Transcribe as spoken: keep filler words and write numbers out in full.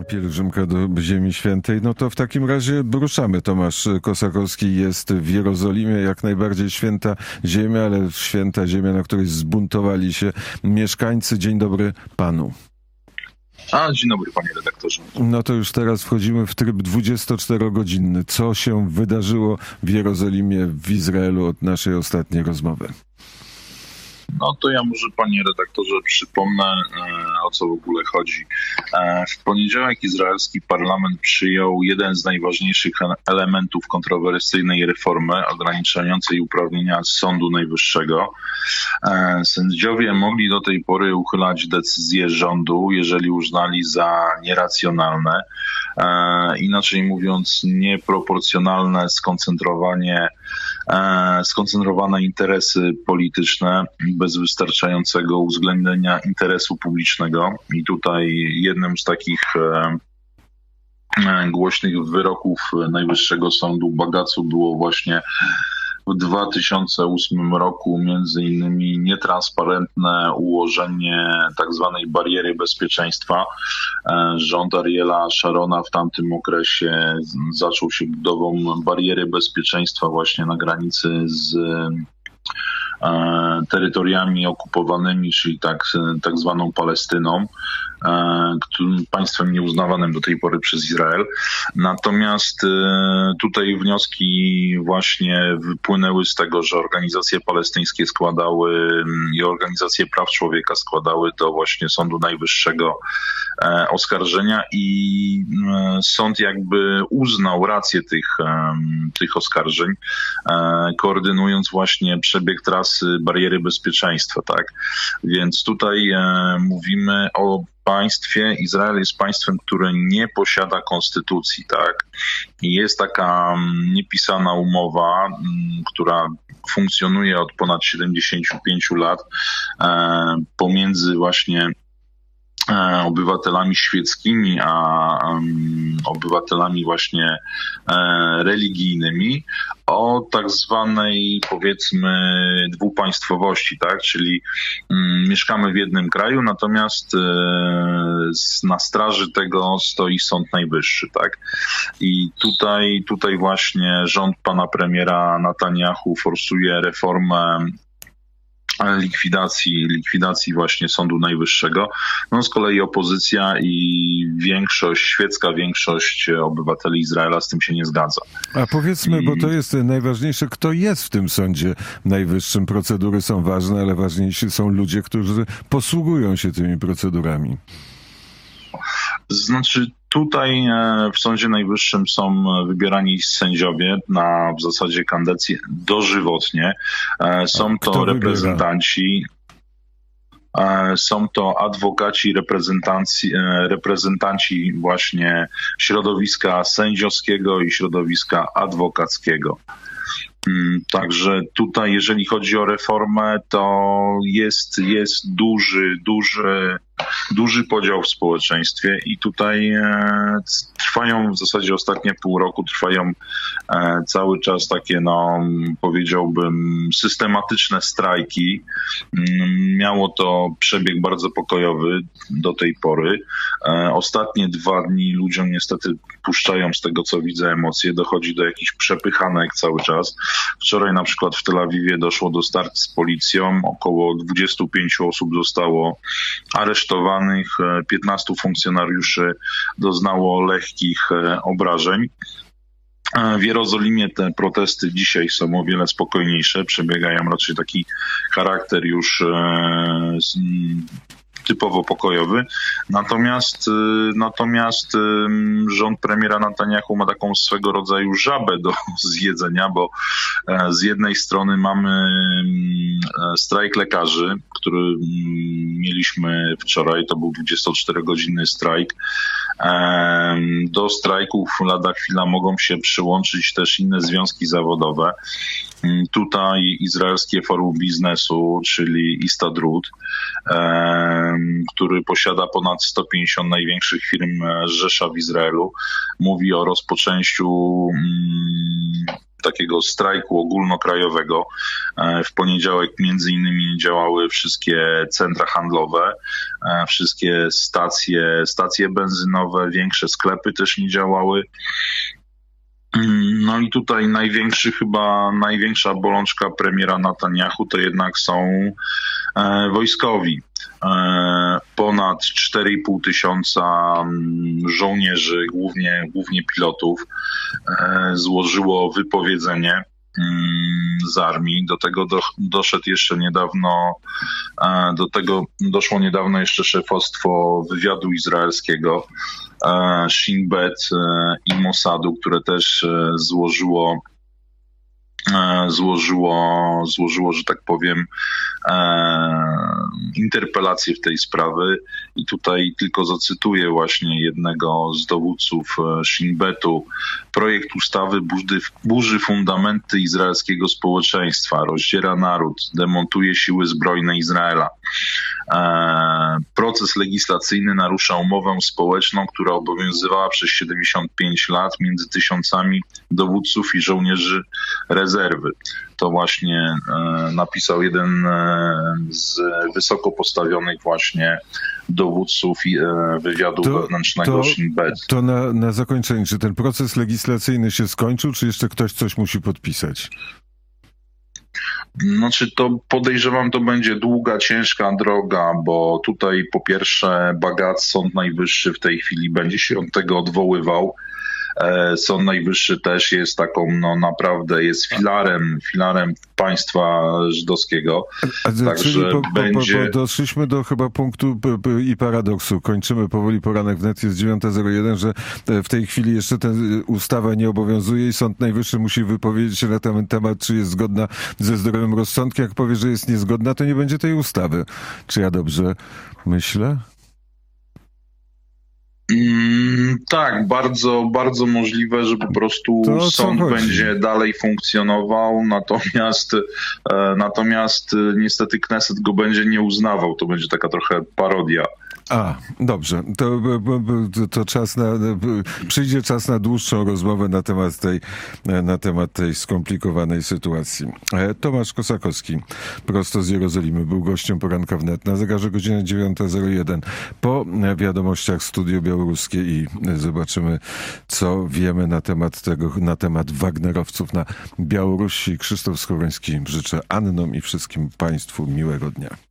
Pielgrzymka do Ziemi Świętej. No to w takim razie ruszamy. Tomasz Kosakowski jest w Jerozolimie, jak najbardziej święta ziemia, ale święta ziemia, na której zbuntowali się mieszkańcy. Dzień dobry panu. A, dzień dobry, panie redaktorze. No to już teraz wchodzimy w tryb dwudziestoczterogodzinny. Co się wydarzyło w Jerozolimie, w Izraelu od naszej ostatniej rozmowy? No to ja może, panie redaktorze, przypomnę, e, o co w ogóle chodzi. E, w poniedziałek izraelski parlament przyjął jeden z najważniejszych elementów kontrowersyjnej reformy ograniczającej uprawnienia Sądu Najwyższego. E, sędziowie mogli do tej pory uchylać decyzje rządu, jeżeli uznali za nieracjonalne. E, inaczej mówiąc, nieproporcjonalne skoncentrowanie, e, skoncentrowane interesy polityczne bez wystarczającego uwzględnienia interesu publicznego. I tutaj jednym z takich e, e, głośnych wyroków Najwyższego Sądu Bagacu było właśnie w dwa tysiące ósmym roku między innymi nietransparentne ułożenie tak zwanej bariery bezpieczeństwa. Rząd Ariela Sharona w tamtym okresie zaczął się budową bariery bezpieczeństwa właśnie na granicy z terytoriami okupowanymi, czyli tak, tak zwaną Palestyną, którym państwem nieuznawanym do tej pory przez Izrael. Natomiast tutaj wnioski właśnie wypłynęły z tego, że organizacje palestyńskie składały i organizacje praw człowieka składały do właśnie Sądu Najwyższego oskarżenia i sąd jakby uznał rację tych, tych oskarżeń, koordynując właśnie przebieg trasy bariery bezpieczeństwa, tak? Więc tutaj mówimy o państwie. Izrael jest państwem, które nie posiada konstytucji, tak? I jest taka niepisana umowa, która funkcjonuje od ponad siedemdziesięciu pięciu lat pomiędzy właśnie obywatelami świeckimi, a um, obywatelami właśnie e, religijnymi o tak zwanej, powiedzmy, dwupaństwowości, tak? Czyli um, mieszkamy w jednym kraju, natomiast e, na straży tego stoi Sąd Najwyższy, tak? I tutaj, tutaj właśnie rząd pana premiera Netanyahu forsuje reformę likwidacji, likwidacji właśnie Sądu Najwyższego. No z kolei opozycja i większość, świecka większość obywateli Izraela z tym się nie zgadza. A powiedzmy, I... bo to jest najważniejsze, kto jest w tym Sądzie Najwyższym. Procedury są ważne, ale ważniejsi są ludzie, którzy posługują się tymi procedurami. Znaczy tutaj w Sądzie Najwyższym są wybierani sędziowie na w zasadzie kadencji dożywotnie. Są to reprezentanci, są to adwokaci, reprezentanci, reprezentanci właśnie środowiska sędziowskiego i środowiska adwokackiego. Także tutaj, jeżeli chodzi o reformę, to jest, jest duży, duży, duży podział w społeczeństwie i tutaj e, trwają w zasadzie ostatnie pół roku, trwają e, cały czas takie, no powiedziałbym, systematyczne strajki. Miało to przebieg bardzo pokojowy do tej pory. E, ostatnie dwa dni ludziom niestety puszczają, z tego co widzę, emocje. Dochodzi do jakichś przepychanek cały czas. Wczoraj na przykład w Tel Awiwie doszło do starć z policją. Około dwudziestu pięciu osób zostało aresztowanych. piętnastu funkcjonariuszy doznało lekkich obrażeń. W Jerozolimie te protesty dzisiaj są o wiele spokojniejsze. Przebiegają raczej taki charakter już typowo pokojowy. Natomiast, natomiast rząd premiera Netanyahu ma taką swego rodzaju żabę do zjedzenia, bo z jednej strony mamy strajk lekarzy, który mieliśmy wczoraj, to był dwudziestoczterogodzinny strajk. Do strajków lada chwila mogą się przyłączyć też inne związki zawodowe. Tutaj Izraelskie Forum Biznesu, czyli Istadrut, który posiada ponad sto pięćdziesiąt największych firm Rzesza w Izraelu, mówi o rozpoczęciu takiego strajku ogólnokrajowego. W poniedziałek między innymi działały wszystkie centra handlowe, wszystkie stacje, stacje benzynowe, większe sklepy też nie działały. No i tutaj największy, chyba największa bolączka premiera Netanyahu to jednak są e, wojskowi. E, ponad cztery i pół tysiąca żołnierzy, głównie, głównie pilotów, e, złożyło wypowiedzenie z armii. Do tego do, doszedł jeszcze niedawno, do tego doszło niedawno jeszcze szefostwo wywiadu izraelskiego, Shin Bet i Mossadu, które też złożyło złożyło, złożyło, że tak powiem, interpelację w tej sprawie i tutaj tylko zacytuję właśnie jednego z dowódców Shin Betu. Projekt ustawy burzy, burzy fundamenty izraelskiego społeczeństwa, rozdziera naród, demontuje siły zbrojne Izraela. Proces legislacyjny narusza umowę społeczną, która obowiązywała przez siedemdziesiąt pięć lat między tysiącami dowódców i żołnierzy rezerwy. To właśnie e, napisał jeden e, z wysoko postawionych właśnie dowódców i, e, wywiadu to, wewnętrznego Shin Bet. To na, na zakończenie, czy ten proces legislacyjny się skończył, czy jeszcze ktoś coś musi podpisać? Znaczy to podejrzewam, to będzie długa, ciężka droga, bo tutaj po pierwsze Bagat, Sąd Najwyższy w tej chwili będzie się od tego odwoływał. Sąd Najwyższy też jest taką, no naprawdę jest filarem, filarem państwa żydowskiego. A, Także po, po, będzie... po, po, doszliśmy do chyba punktu p, p, i paradoksu. Kończymy powoli poranek wnet, jest dziewiąta zero jeden, że w tej chwili jeszcze ta ustawa nie obowiązuje i Sąd Najwyższy musi wypowiedzieć się na ten temat, czy jest zgodna ze zdrowym rozsądkiem. Jak powie, że jest niezgodna, to nie będzie tej ustawy. Czy ja dobrze myślę? Mm, tak, bardzo, bardzo możliwe, że po prostu to, sąd będzie dalej funkcjonował, natomiast, e, natomiast e, niestety Kneset go będzie nie uznawał. To będzie taka trochę parodia. A, dobrze. To, to, to czas na, przyjdzie czas na dłuższą rozmowę na temat tej, na temat tej skomplikowanej sytuacji. Tomasz Kosakowski, prosto z Jerozolimy, był gościem poranka wnet. Na zegarze godzina dziewiąta zero jeden. Po wiadomościach Studio Białoruskie i zobaczymy, co wiemy na temat tego, na temat Wagnerowców na Białorusi. Krzysztof Skowroński, życzę Annom i wszystkim Państwu miłego dnia.